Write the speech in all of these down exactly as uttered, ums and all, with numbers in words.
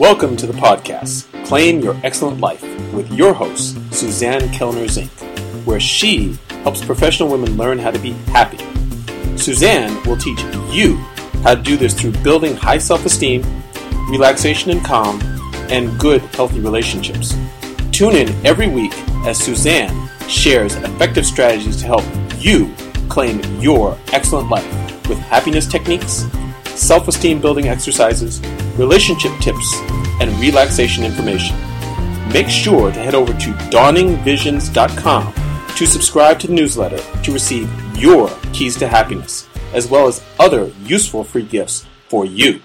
Welcome to the podcast, Claim Your Excellent Life, with your host, Suzanne Kellner Zink, where she helps professional women learn how to be happy. Suzanne will teach you how to do this through building high self-esteem, relaxation and calm, and good, healthy relationships. Tune in every week as Suzanne shares effective strategies to help you claim your excellent life with happiness techniques, self-esteem building exercises, relationship tips, and relaxation information. Make sure to head over to dawning visions dot com to subscribe to the newsletter to receive your keys to happiness, as well as other useful free gifts for you.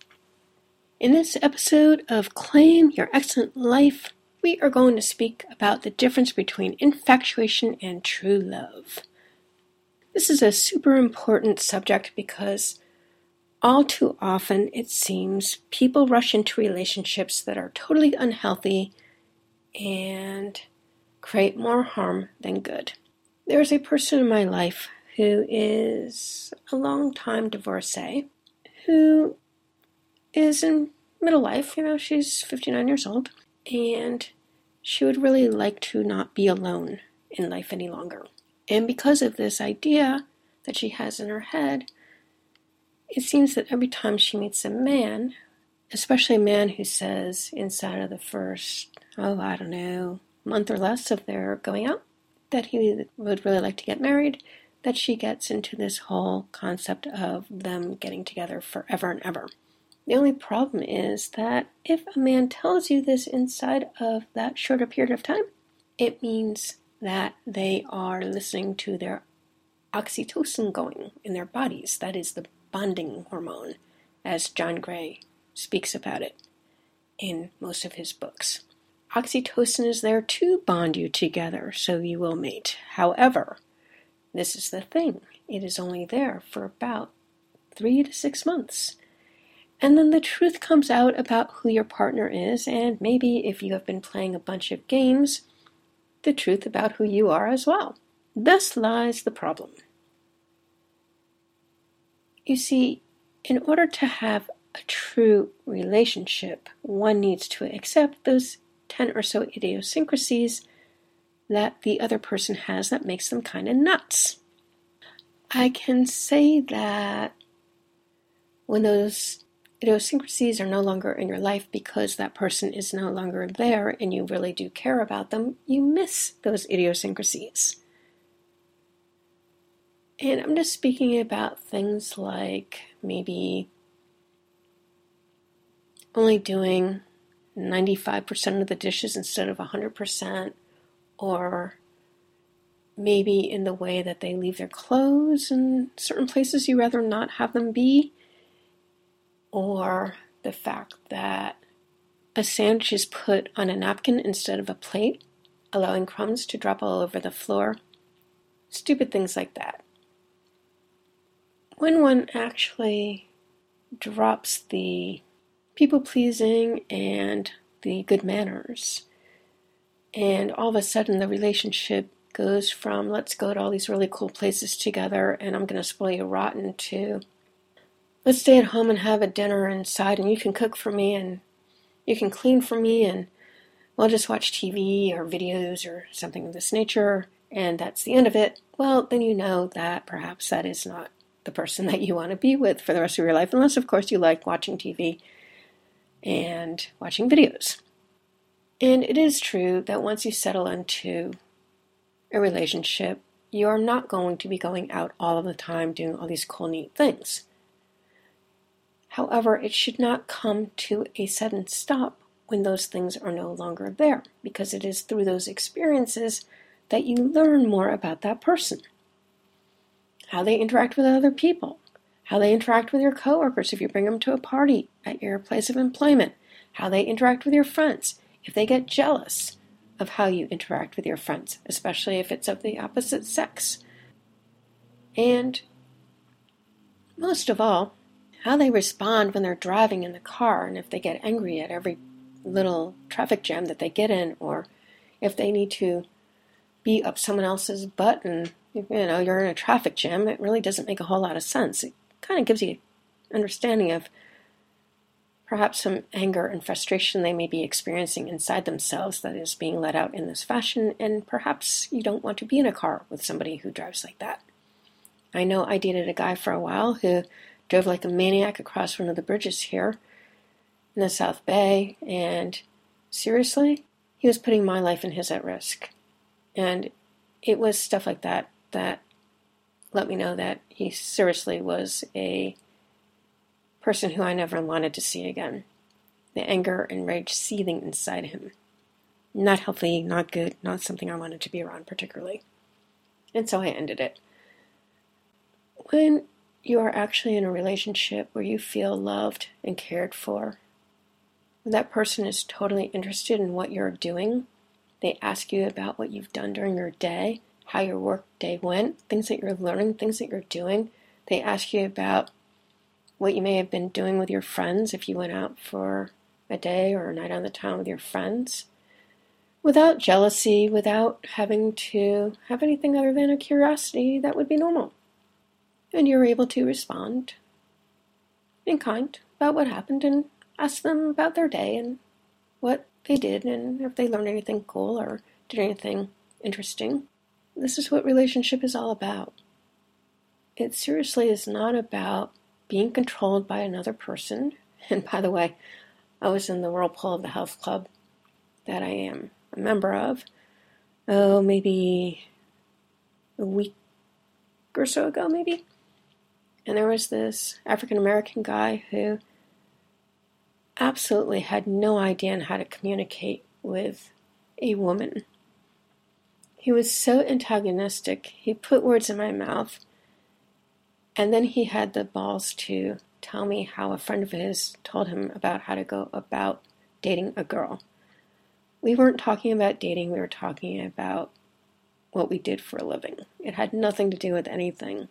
In this episode of Claim Your Excellent Life, we are going to speak about the difference between infatuation and true love. This is a super important subject because all too often, it seems, people rush into relationships that are totally unhealthy and create more harm than good. There is a person in my life who is a long-time divorcee, who is in middle life. You know, she's fifty-nine years old, and she would really like to not be alone in life any longer. And because of this idea that she has in her head, it seems that every time she meets a man, especially a man who says inside of the first, oh, I don't know, month or less of their going out, that he would really like to get married, that she gets into this whole concept of them getting together forever and ever. The only problem is that if a man tells you this inside of that shorter period of time, it means that they are listening to their oxytocin going in their bodies. That is the bonding hormone, as John Gray speaks about it in most of his books. Oxytocin is there to bond you together so you will mate. However, this is the thing. It is only there for about three to six months. And then the truth comes out about who your partner is, and maybe if you have been playing a bunch of games, the truth about who you are as well. Thus lies the problem. You see, in order to have a true relationship, one needs to accept those ten or so idiosyncrasies that the other person has that makes them kind of nuts. I can say that when those idiosyncrasies are no longer in your life because that person is no longer there and you really do care about them, you miss those idiosyncrasies. And I'm just speaking about things like maybe only doing ninety-five percent of the dishes instead of one hundred percent, or maybe in the way that they leave their clothes in certain places you rather not have them be, or the fact that a sandwich is put on a napkin instead of a plate, allowing crumbs to drop all over the floor. Stupid things like that. When one actually drops the people-pleasing and the good manners, and all of a sudden the relationship goes from let's go to all these really cool places together and I'm going to spoil you rotten to let's stay at home and have a dinner inside and you can cook for me and you can clean for me and we'll just watch T V or videos or something of this nature and that's the end of it. Well, then you know that perhaps that is not the person that you want to be with for the rest of your life, unless of course you like watching T V and watching videos. And it is true that once you settle into a relationship, you are not going to be going out all of the time doing all these cool, neat things. However, it should not come to a sudden stop when those things are no longer there, because it is through those experiences that you learn more about that person. How they interact with other people, how they interact with your coworkers if you bring them to a party at your place of employment, how they interact with your friends, if they get jealous of how you interact with your friends, especially if it's of the opposite sex. And most of all, how they respond when they're driving in the car and if they get angry at every little traffic jam that they get in, or if they need to beat up someone else's butt and you know, you're in a traffic jam, it really doesn't make a whole lot of sense. It kind of gives you an understanding of perhaps some anger and frustration they may be experiencing inside themselves that is being let out in this fashion, and perhaps you don't want to be in a car with somebody who drives like that. I know I dated a guy for a while who drove like a maniac across one of the bridges here in the South Bay, and seriously, he was putting my life and his at risk. And it was stuff like that that let me know that he seriously was a person who I never wanted to see again. The anger and rage seething inside him. Not healthy, not good, not something I wanted to be around particularly. And so I ended it. When you are actually in a relationship where you feel loved and cared for, when that person is totally interested in what you're doing, they ask you about what you've done during your day, how your work day went, things that you're learning, things that you're doing. They ask you about what you may have been doing with your friends if you went out for a day or a night on the town with your friends, without jealousy, without having to have anything other than a curiosity that would be normal. And you're able to respond in kind about what happened and ask them about their day and what they did and if they learned anything cool or did anything interesting. This is what relationship is all about. It seriously is not about being controlled by another person. And by the way, I was in the whirlpool of the health club that I am a member of, oh, maybe a week or so ago, maybe. And there was this African-American guy who absolutely had no idea on how to communicate with a woman. He was so antagonistic. He put words in my mouth. And then he had the balls to tell me how a friend of his told him about how to go about dating a girl. We weren't talking about dating, we were talking about what we did for a living. It had nothing to do with anything.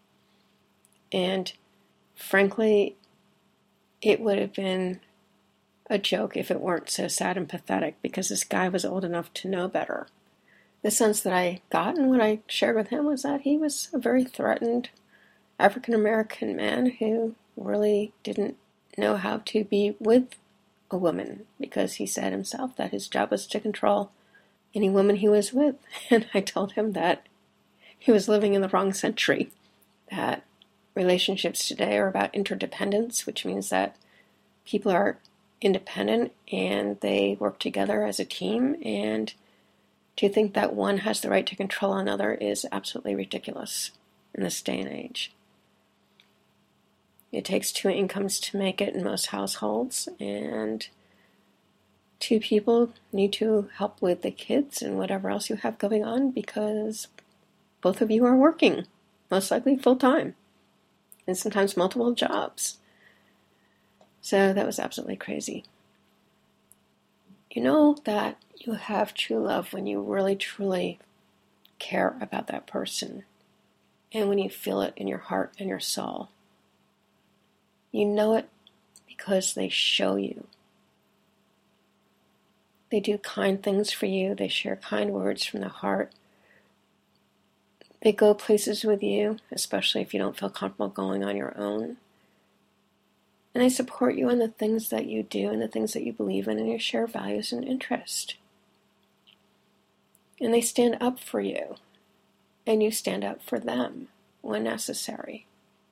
And frankly, it would have been a joke if it weren't so sad and pathetic, because this guy was old enough to know better. The sense that I got and what I shared with him was that he was a very threatened African-American man who really didn't know how to be with a woman, because he said himself that his job was to control any woman he was with. And I told him that he was living in the wrong century, that relationships today are about interdependence, which means that people are independent and they work together as a team, and to think that one has the right to control another is absolutely ridiculous in this day and age. It takes two incomes to make it in most households, and two people need to help with the kids and whatever else you have going on, because both of you are working, most likely full-time, and sometimes multiple jobs. So that was absolutely crazy. You know that you have true love when you really, truly care about that person, and when you feel it in your heart and your soul. You know it because they show you. They do kind things for you. They share kind words from the heart. They go places with you, especially if you don't feel comfortable going on your own. And they support you in the things that you do and the things that you believe in, and you share values and interest. And they stand up for you, and you stand up for them when necessary.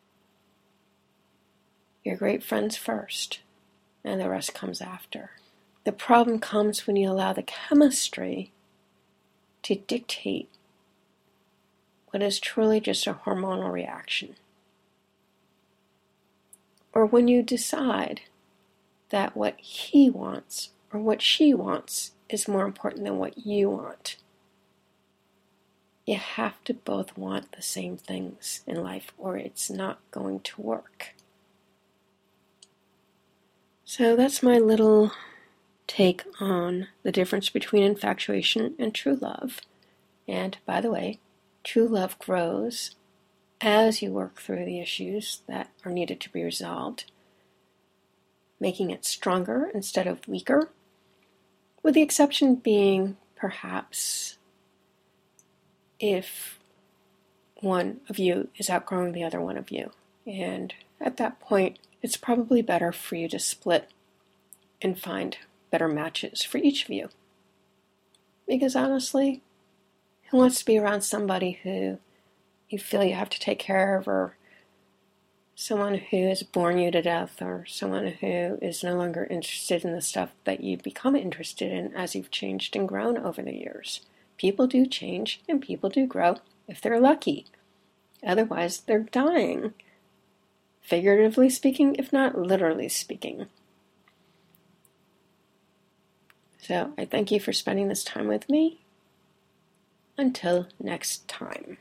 You're great friends first, and the rest comes after. The problem comes when you allow the chemistry to dictate what is truly just a hormonal reaction. Or when you decide that what he wants or what she wants is more important than what you want. You have to both want the same things in life, or it's not going to work. So that's my little take on the difference between infatuation and true love. And by the way, true love grows as you work through the issues that are needed to be resolved, making it stronger instead of weaker, with the exception being perhaps if one of you is outgrowing the other one of you. And at that point, it's probably better for you to split and find better matches for each of you. Because honestly, who wants to be around somebody who you feel you have to take care of, or someone who has bored you to death, or someone who is no longer interested in the stuff that you become interested in as you've changed and grown over the years? People do change and people do grow if they're lucky. Otherwise, they're dying. Figuratively speaking, if not literally speaking. So I thank you for spending this time with me. Until next time.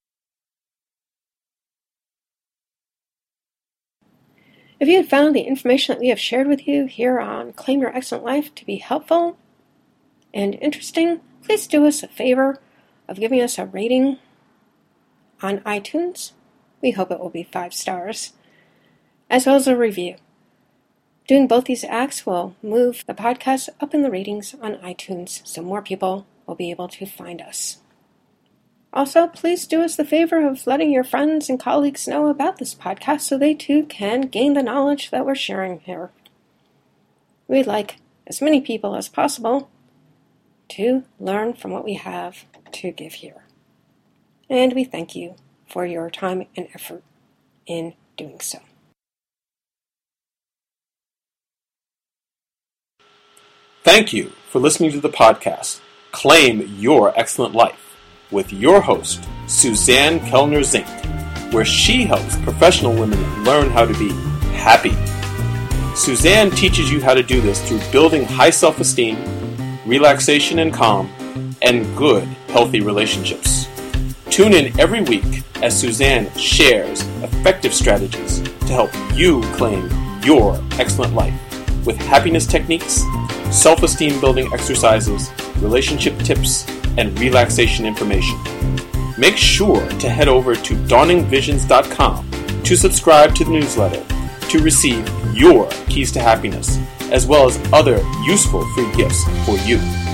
If you had found the information that we have shared with you here on Claim Your Excellent Life to be helpful and interesting, please do us a favor of giving us a rating on iTunes. We hope it will be five stars, as well as a review. Doing both these acts will move the podcast up in the ratings on iTunes so more people will be able to find us. Also, please do us the favor of letting your friends and colleagues know about this podcast so they too can gain the knowledge that we're sharing here. We'd like as many people as possible to learn from what we have to give here. And we thank you for your time and effort in doing so. Thank you for listening to the podcast, Claim Your Excellent Life, with your host, Suzanne Kellner Zink, where she helps professional women learn how to be happy. Suzanne teaches you how to do this through building high self-esteem, relaxation and calm, and good, healthy relationships. Tune in every week as Suzanne shares effective strategies to help you claim your excellent life with happiness techniques, self-esteem building exercises, relationship tips, and relaxation information. Make sure to head over to dawning visions dot com to subscribe to the newsletter to receive your keys to happiness, as well as other useful free gifts for you.